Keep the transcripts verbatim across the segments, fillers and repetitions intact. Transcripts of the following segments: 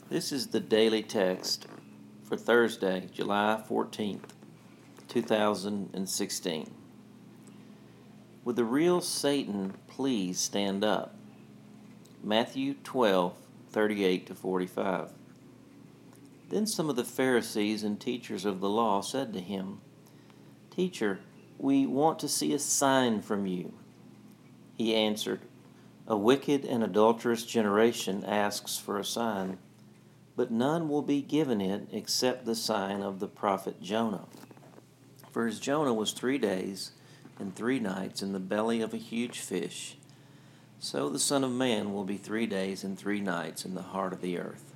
This is the daily text for Thursday, July fourteenth, two thousand sixteen. Would the real Satan please stand up? Matthew twelve, thirty-eight to forty-five. Then some of the Pharisees and teachers of the law said to him, "Teacher, we want to see a sign from you." He answered, "A wicked and adulterous generation asks for a sign, but none will be given it except the sign of the prophet Jonah. For as Jonah was three days and three nights in the belly of a huge fish, so the Son of Man will be three days and three nights in the heart of the earth.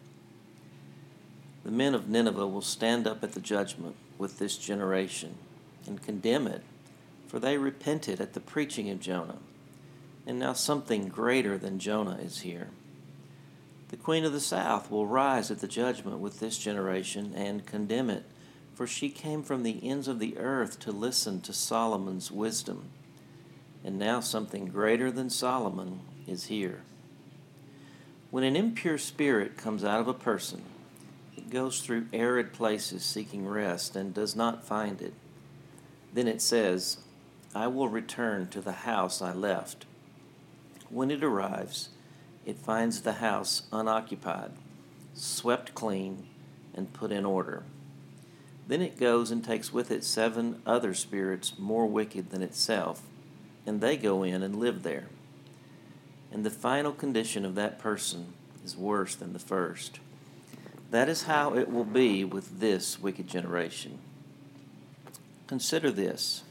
The men of Nineveh will stand up at the judgment with this generation and condemn it, for they repented at the preaching of Jonah, and now something greater than Jonah is here. The queen of the south will rise at the judgment with this generation and condemn it, for she came from the ends of the earth to listen to Solomon's wisdom, and now something greater than Solomon is here. When an impure spirit comes out of a person, it goes through arid places seeking rest and does not find it. Then it says, 'I will return to the house I left.' When it arrives, it finds the house unoccupied, swept clean, and put in order. Then it goes and takes with it seven other spirits more wicked than itself, and they go in and live there. And the final condition of that person is worse than the first. That is how it will be with this wicked generation. Consider this.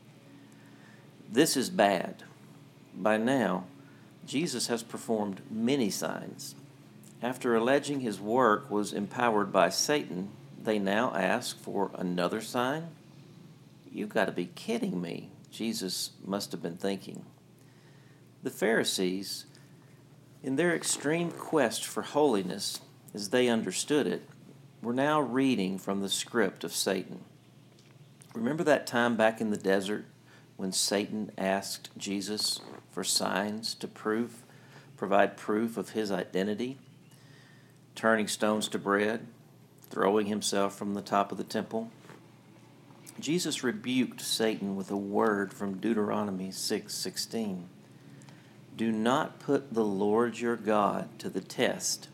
This is bad. By now, Jesus has performed many signs. After alleging his work was empowered by Satan, they now ask for another sign? You've got to be kidding me, Jesus must have been thinking. The Pharisees, in their extreme quest for holiness, as they understood it, were now reading from the script of Satan. Remember that time back in the desert when Satan asked Jesus for signs to prove, provide proof of his identity, turning stones to bread, throwing himself from the top of the temple? Jesus rebuked Satan with a word from Deuteronomy six sixteen. Do not put the Lord your God to the test.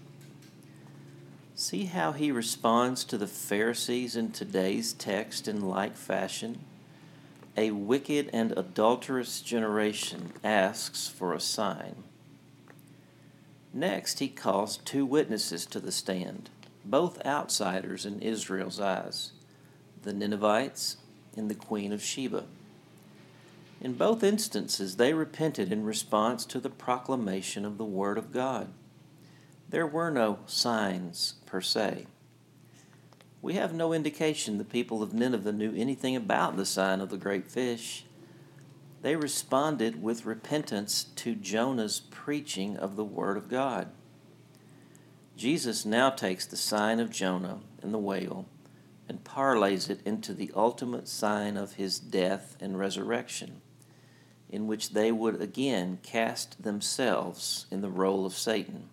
See how he responds to the Pharisees in today's text in like fashion? A wicked and adulterous generation asks for a sign. Next, he calls two witnesses to the stand, both outsiders in Israel's eyes, the Ninevites and the Queen of Sheba. In both instances, they repented in response to the proclamation of the Word of God. There were no signs per se. We have no indication the people of Nineveh knew anything about the sign of the great fish. They responded with repentance to Jonah's preaching of the Word of God. Jesus now takes the sign of Jonah and the whale and parlays it into the ultimate sign of his death and resurrection, in which they would again cast themselves in the role of Satan.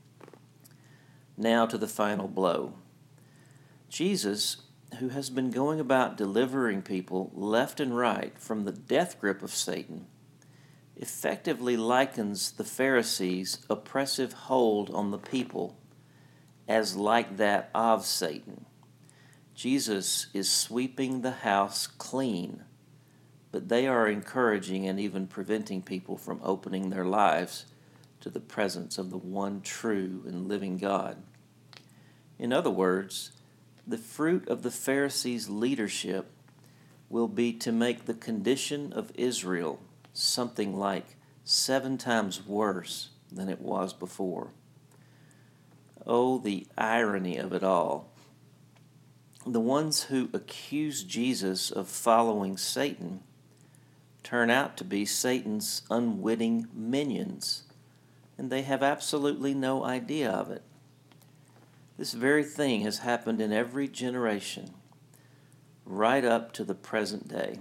Now to the final blow. Jesus, who has been going about delivering people left and right from the death grip of Satan, effectively likens the Pharisees' oppressive hold on the people as like that of Satan. Jesus is sweeping the house clean, but they are encouraging and even preventing people from opening their lives to the presence of the one true and living God. In other words, the fruit of the Pharisees' leadership will be to make the condition of Israel something like seven times worse than it was before. Oh, the irony of it all. The ones who accuse Jesus of following Satan turn out to be Satan's unwitting minions, and they have absolutely no idea of it. This very thing has happened in every generation, right up to the present day.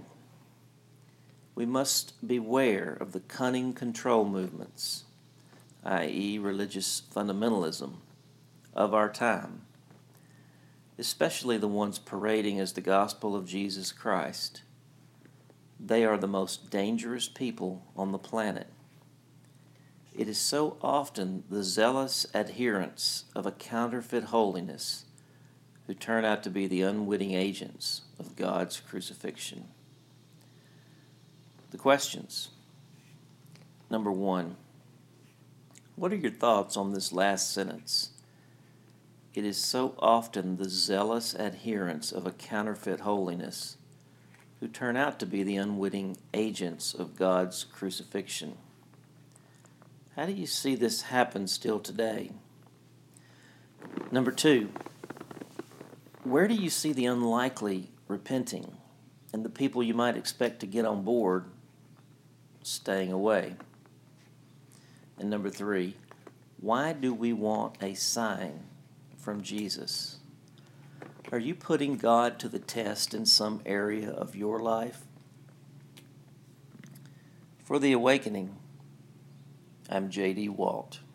We must beware of the cunning control movements, that is religious fundamentalism, of our time, especially the ones parading as the gospel of Jesus Christ. They are the most dangerous people on the planet. It is so often the zealous adherents of a counterfeit holiness who turn out to be the unwitting agents of God's crucifixion. The questions. Number one, what are your thoughts on this last sentence? It is so often the zealous adherents of a counterfeit holiness who turn out to be the unwitting agents of God's crucifixion. How do you see this happen still today? Number two, where do you see the unlikely repenting and the people you might expect to get on board staying away? And number three, why do we want a sign from Jesus? Are you putting God to the test in some area of your life? For The Awakening, I'm J D Walt.